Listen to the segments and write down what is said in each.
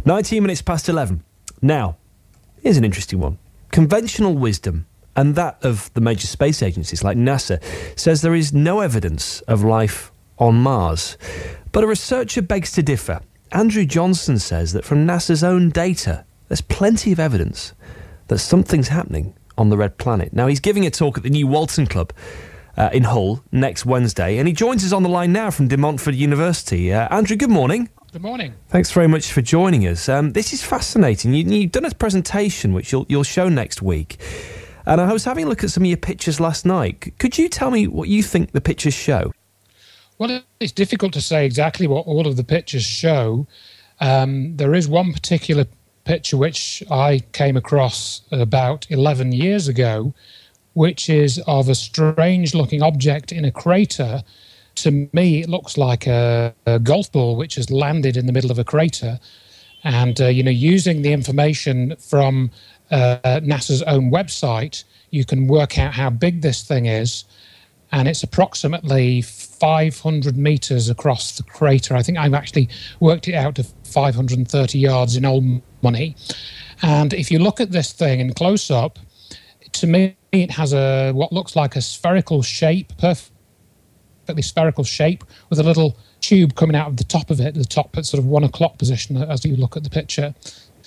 19 minutes past 11. Now, here's an interesting one. Conventional wisdom, and that of the major space agencies like NASA, says there is no evidence of life on Mars. But a researcher begs to differ. Andrew Johnson says that from NASA's own data, there's plenty of evidence that something's happening on the Red Planet. Now, he's giving a talk at the New Walton Club in Hull next Wednesday, and he joins us on the line now from De Montfort University. Andrew, good morning. Good morning. Thanks very much for joining us. This is fascinating. You've done a presentation which you'll show next week, and I was having a look at some of your pictures last night. Could you tell me what you think the pictures show? Well, it's difficult to say exactly what all of the pictures show. There is one particular picture which I came across about 11 years ago, which is of a strange-looking object in a crater. To me, it looks like a golf ball which has landed in the middle of a crater. And, using the information from NASA's own website, you can work out how big this thing is. And it's approximately 500 metres across the crater. I think I've actually worked it out to 530 yards in old money. And if you look at this thing in close-up, to me, it has what looks like a spherical shape, perfectly spherical shape, with a little tube coming out of the top of it, the top at sort of 1 o'clock position as you look at the picture.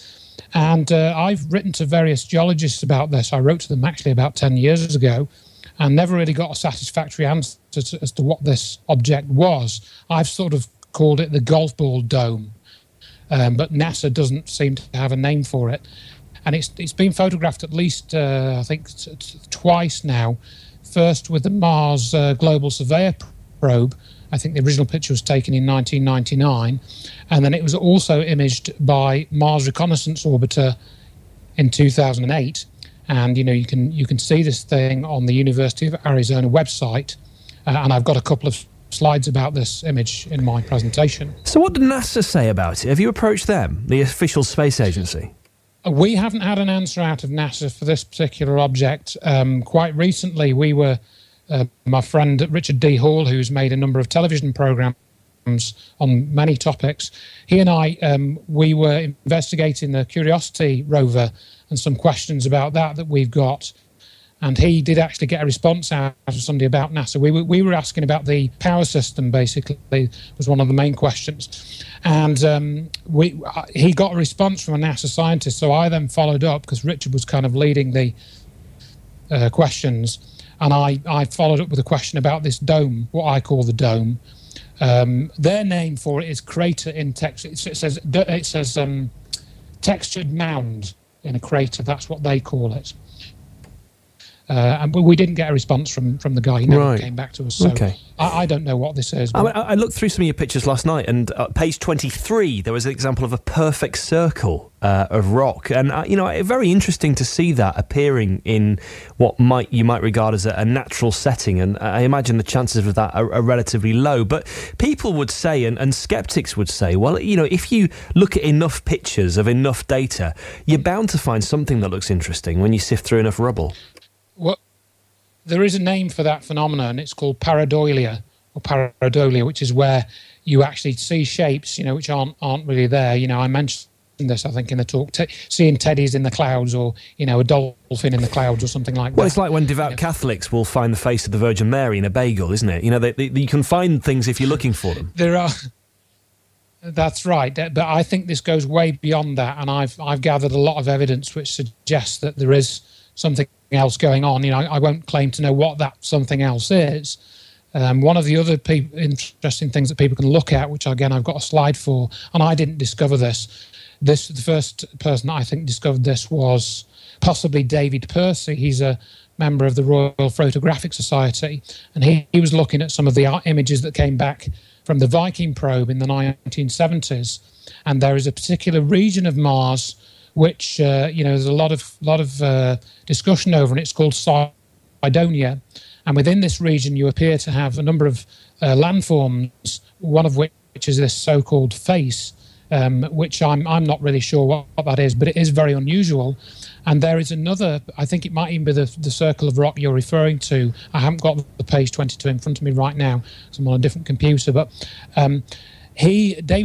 And I've written to various geologists about this. I wrote to them actually about 10 years ago, and never really got a satisfactory answer as to what this object was. I've sort of called it the golf ball dome, but NASA doesn't seem to have a name for it. And it's been photographed at least, I think, twice now. First with the Mars Global Surveyor probe. I think the original picture was taken in 1999. And then it was also imaged by Mars Reconnaissance Orbiter in 2008. And, you can see this thing on the University of Arizona website. And I've got a couple of slides about this image in my presentation. So what did NASA say about it? Have you approached them, the official space agency? We haven't had an answer out of NASA for this particular object. Quite recently, we were, my friend Richard D. Hall, who's made a number of television programs on many topics, he and I, we were investigating the Curiosity rover and some questions about that we've got. And he did actually get a response out of somebody about NASA. We were asking about the power system, basically, was one of the main questions. And he got a response from a NASA scientist, so I then followed up, because Richard was kind of leading the questions, and I followed up with a question about this dome, what I call the dome. Their name for it is crater in texture. It says textured mound in a crater. That's what they call it. And we didn't get a response from the guy. He never came back to us. So okay. I don't know what this is. I looked through some of your pictures last night, and page 23, there was an example of a perfect circle of rock. And, very interesting to see that appearing in what you might regard as a natural setting. And I imagine the chances of that are relatively low. But people would say, and skeptics would say, well, if you look at enough pictures of enough data, you're bound to find something that looks interesting when you sift through enough rubble. Well, there is a name for that phenomenon, and it's called pareidolia, which is where you actually see shapes, which aren't really there. I mentioned this, I think, in the talk, seeing teddies in the clouds, or, a dolphin in the clouds, or something like that. Well, it's like when devout Catholics will find the face of the Virgin Mary in a bagel, isn't it? You can find things if you're looking for them. There are. That's right, but I think this goes way beyond that, and I've gathered a lot of evidence which suggests that there is something else going on. I won't claim to know what that something else is. One of the other interesting things that people can look at, which again I've got a slide for, and I didn't discover this. The first person that I think discovered this was possibly David Percy. He's a member of the Royal Photographic Society, and he was looking at some of the images that came back from the Viking probe in the 1970s. And there is a particular region of Mars which there's a lot of discussion over, and it's called Cydonia. And within this region, you appear to have a number of landforms, one of which is this so-called face, which I'm not really sure what that is, but it is very unusual. And there is another, I think it might even be the circle of rock you're referring to. I haven't got the page 22 in front of me right now, because I'm on a different computer. But David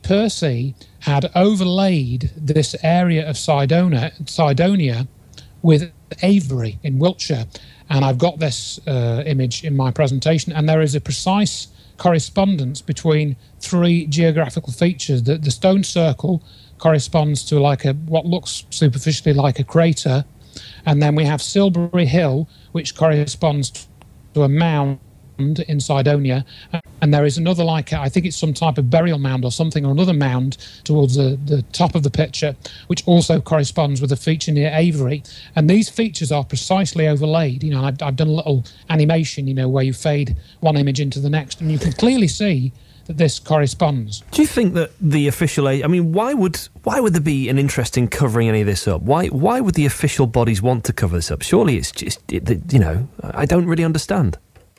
Percy had overlaid this area of Cydonia with Avery in Wiltshire. And I've got this image in my presentation, and there is a precise correspondence between three geographical features. The stone circle corresponds to what looks superficially like a crater, and then we have Silbury Hill, which corresponds to a mound in Cydonia, and there is another, I think it's some type of burial mound or something, or another mound towards the top of the picture, which also corresponds with a feature near Avery. And these features are precisely overlaid. I've done a little animation, where you fade one image into the next, and you can clearly see that this corresponds. Do you think that the official... why would there be an interest in covering any of this up? Why would the official bodies want to cover this up? Surely it's just, I don't really understand.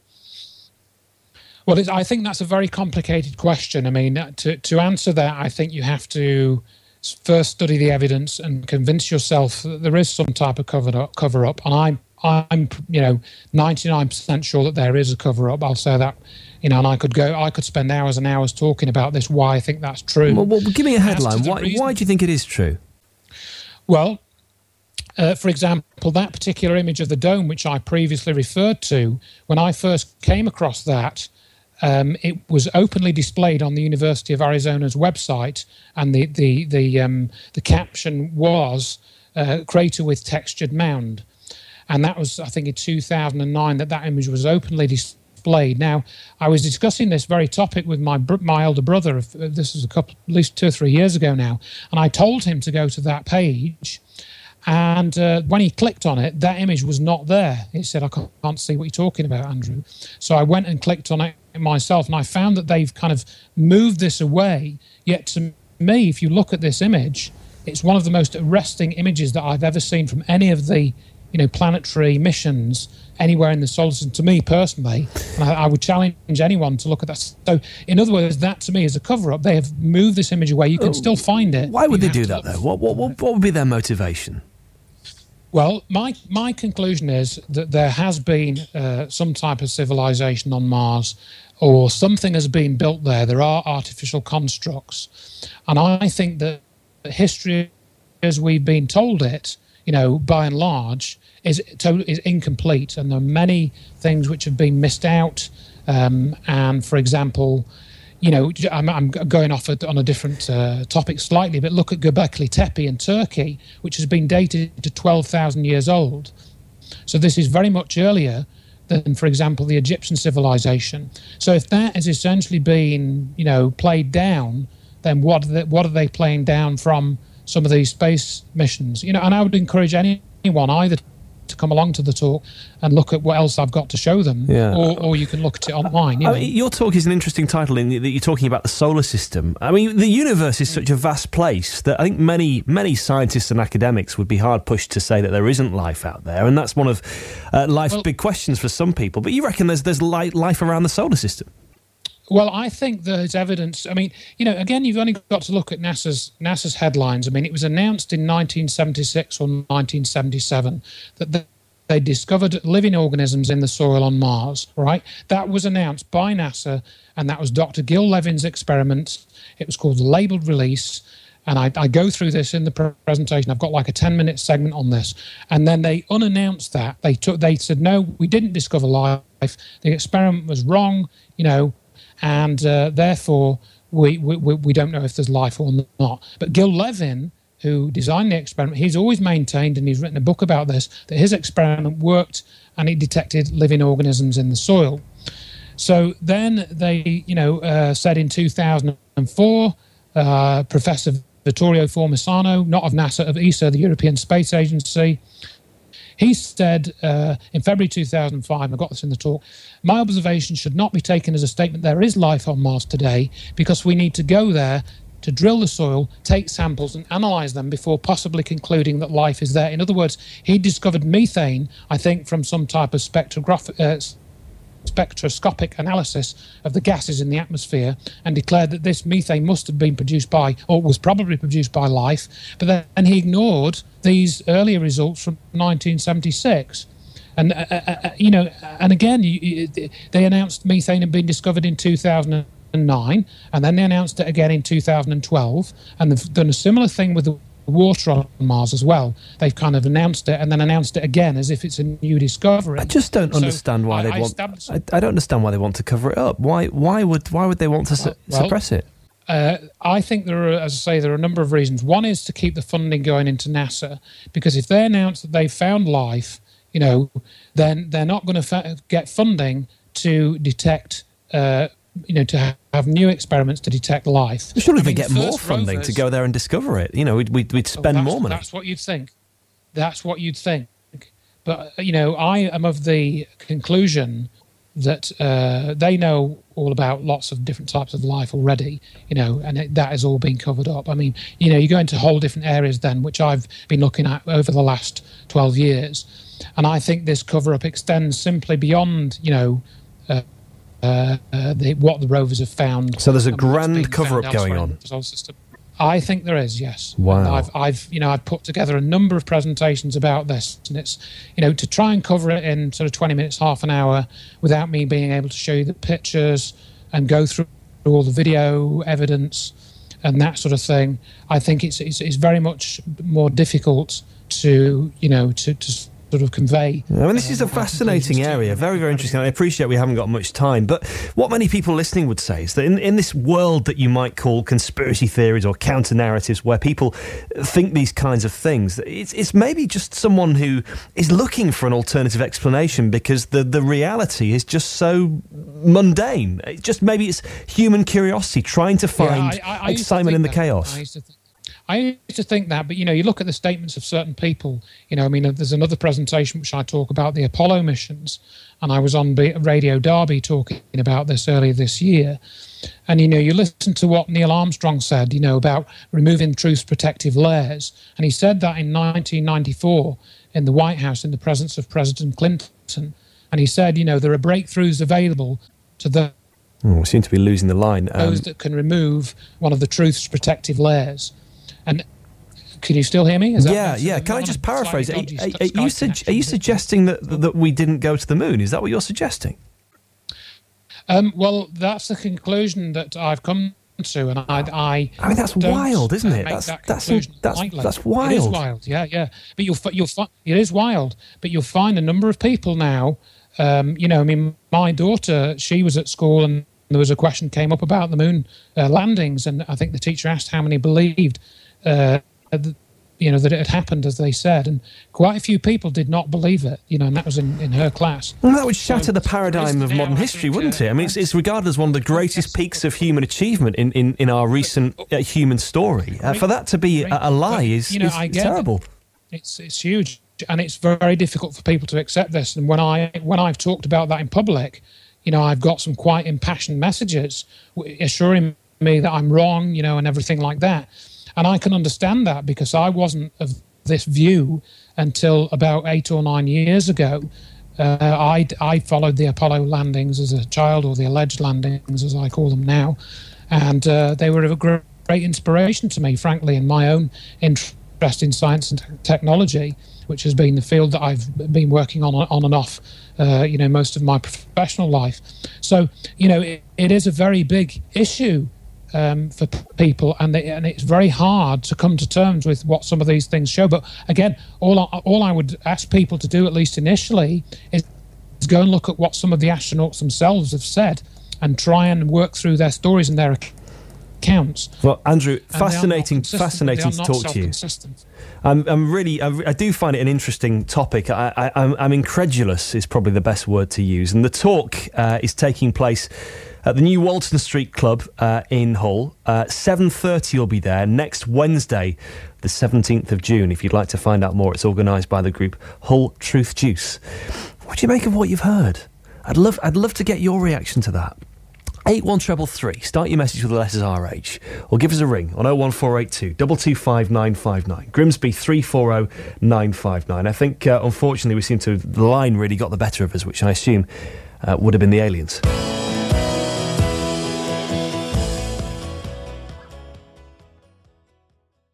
Well, I think that's a very complicated question. To answer that, I think you have to first study the evidence and convince yourself that there is some type of cover up. And I'm 99% sure that there is a cover up. I'll say that, and I could spend hours and hours talking about this. Why I think that's true. Well, give me a headline. Why do you think it is true? Well, for example, that particular image of the dome, which I previously referred to, when I first came across that. It was openly displayed on the University of Arizona's website, and the caption was "crater with textured mound," and that was, I think, in 2009 that image was openly displayed. Now, I was discussing this very topic with my elder brother. This is at least 2 or 3 years ago now, and I told him to go to that page. And when he clicked on it, that image was not there. He said, "I can't see what you're talking about, Andrew." So I went and clicked on it myself, and I found that they've kind of moved this away. Yet to me, if you look at this image, it's one of the most arresting images that I've ever seen from any of the planetary missions anywhere in the solar system, to me personally. And I would challenge anyone to look at that. So, in other words, that to me is a cover-up. They have moved this image away. You can still find it. Why would they do that, though? What would be their motivation? Well, my conclusion is that there has been some type of civilization on Mars, or something has been built there. There are artificial constructs. And I think that history, as we've been told it, by and large, is incomplete. And there are many things which have been missed out. And, for example... I'm going off on a different topic slightly, but look at Göbekli Tepe in Turkey, which has been dated to 12,000 years old. So this is very much earlier than, for example, the Egyptian civilization. So if that has essentially been, played down, then what are they playing down from some of these space missions? And I would encourage anyone either to come along to the talk and look at what else I've got to show them, or you can look at it online. Your talk is an interesting title in that you're talking about the solar system. The universe is such a vast place that I think many scientists and academics would be hard pushed to say that there isn't life out there, and that's one of life's big questions for some people. But you reckon there's life around the solar system? Well, I think there's evidence. Again, you've only got to look at NASA's headlines. It was announced in 1976 or 1977 that they discovered living organisms in the soil on Mars, right? That was announced by NASA, and that was Dr. Gil Levin's experiment. It was called the Labeled Release, and I go through this in the presentation. I've got like a 10-minute segment on this. And then they unannounced that. They said, no, we didn't discover life. The experiment was wrong, and therefore we don't know if there's life or not. But Gil Levin, who designed the experiment, he's always maintained, and he's written a book about this, that his experiment worked and it detected living organisms in the soil. So then they, said in 2004, Professor Vittorio Formisano, not of NASA, of ESA, the European Space Agency, he said in February 2005, I got this in the talk, my observation should not be taken as a statement there is life on Mars today, because we need to go there to drill the soil, take samples and analyse them before possibly concluding that life is there. In other words, he discovered methane, I think, from some type of spectroscopic analysis of the gases in the atmosphere, and declared that this methane must have been produced by, or was probably produced by life. But then he ignored these earlier results from 1976. And, and again, they announced methane had been discovered in 2009. 2009, and then they announced it again in 2012, and they've done a similar thing with the water on Mars as well. They've kind of announced it and then announced it again as if it's a new discovery. I just don't understand why they want. I don't understand why they want to cover it up. Why would they want to suppress it? I think there are, as I say, there are a number of reasons. One is to keep the funding going into NASA, because if they announce that they've found life, then they're not going to get funding to detect. To have new experiments to detect life. Surely they get more funding to go there and discover it. We'd spend more money. That's what you'd think. But, I am of the conclusion that they know all about lots of different types of life already, and that has all been covered up. I mean, you go into whole different areas then, which I've been looking at over the last 12 years. And I think this cover-up extends simply beyond, what the rovers have found. So there's a grand cover-up going on. I think there is, yes. Wow. And I've put together a number of presentations about this, and it's to try and cover it in sort of 20 minutes, half an hour, without me being able to show you the pictures and go through all the video evidence and that sort of thing. I think it's very much more difficult to sort of convey. I mean, this is a fascinating area, very, very interesting. I appreciate we haven't got much time, but what many people listening would say is that in this world that you might call conspiracy theories or counter-narratives, where people think these kinds of things, it's maybe just someone who is looking for an alternative explanation because the reality is just so mundane. Maybe it's human curiosity trying to find excitement in the chaos. I used to think that, but, you look at the statements of certain people, there's another presentation which I talk about the Apollo missions, and I was on Radio Derby talking about this earlier this year. And, you listen to what Neil Armstrong said, about removing truth's protective layers. And he said that in 1994 in the White House in the presence of President Clinton. And he said, there are breakthroughs available to the... we seem to be losing the line. Those that can remove one of the truth's protective layers. And can you still hear me? Yeah. Can I just paraphrase? Are you suggesting that we didn't go to the moon? Is that what you're suggesting? Well, that's the conclusion that I've come to, and I mean, that's wild, isn't it? That's wild. It is wild, yeah. But you'll find it is wild. But you'll find a number of people now. My daughter, she was at school and there was a question came up about the moon landings, and I think the teacher asked how many believed. That it had happened, as they said, and quite a few people did not believe it, and that was in her class. Well, that would shatter the paradigm of modern history, wouldn't it? I mean, it's regarded as one of the greatest peaks of human achievement in our recent human story. For that to be a lie is terrible. It's huge, and it's very difficult for people to accept this. And when I've talked about that in public, I've got some quite impassioned messages assuring me that I'm wrong, and everything like that. And I can understand that because I wasn't of this view until about 8 or 9 years ago. I followed the Apollo landings as a child, or the alleged landings, as I call them now. And they were a great inspiration to me, frankly, in my own interest in science and technology, which has been the field that I've been working on and off, most of my professional life. So, it is a very big issue for people, and it's very hard to come to terms with what some of these things show. But again, all I would ask people to do, at least initially, is go and look at what some of the astronauts themselves have said and try and work through their stories and their accounts. Well, Andrew, fascinating to talk to you. I do find it an interesting topic. I'm incredulous is probably the best word to use, and the talk is taking place at the new Walton Street Club in Hull. 7:30 you'll be there next Wednesday, the 17th of June. If you'd like to find out more, it's organised by the group Hull Truth Juice. What do you make of what you've heard? I'd love to get your reaction to that. 81333. Start your message with the letters RH, or give us a ring on 01482 225 959. Grimsby 340 959. I think, unfortunately, the line really got the better of us, which I assume would have been the aliens.